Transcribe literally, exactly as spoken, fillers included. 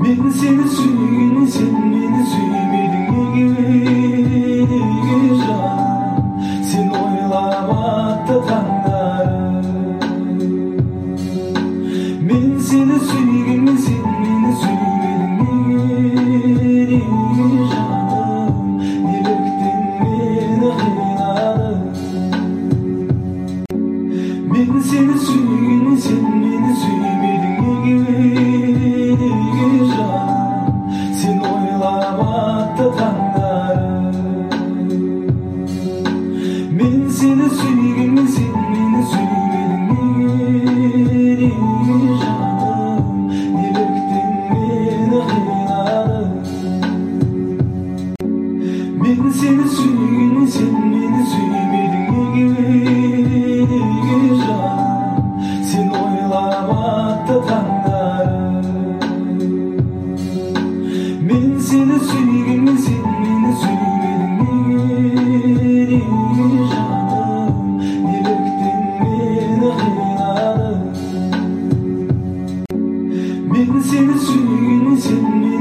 Мен сені сүйген, сен мені сүймедің неге, неге жаным, сен ойлап атты таңдарым. Мен сені сүйген, сен мені сүймедің неге, неге жаным, неліктен мені қинадың. Мен сені сүйген, сен мені сүймедің неге, неге жаным, сен ойлап атты таңдарым. Мен сені сүйген, сен мені сүймедің неге, жаным, неліктен мені қинадың. Мен сені сүйген, сен мені сүймедің неге, неге жаным, сен ойлап атты таңдарым. Мен сені сүйген, сен мені сүймедің неге, жаным, неліктен мені қинадың. Мен сені сүйген, сен мені